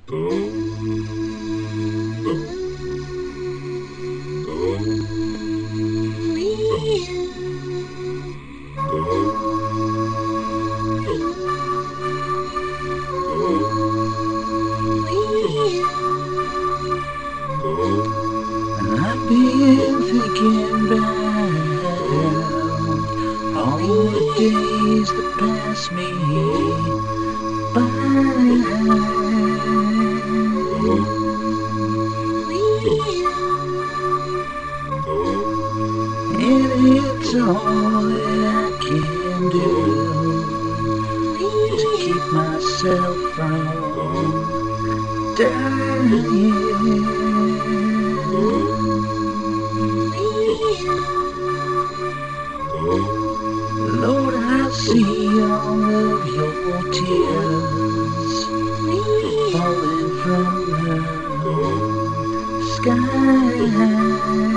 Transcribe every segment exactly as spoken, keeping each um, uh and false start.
I've been thinking back all the days that passed me by. And it's all that I can do to keep myself from dying. Lord, I see all of your tears falling from the sky.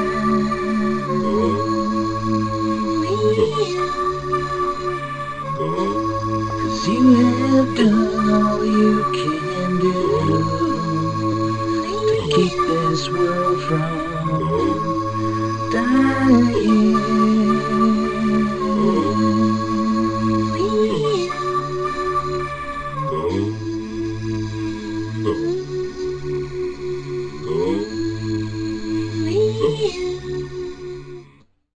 Cause you have done all you can do to keep this world from dying.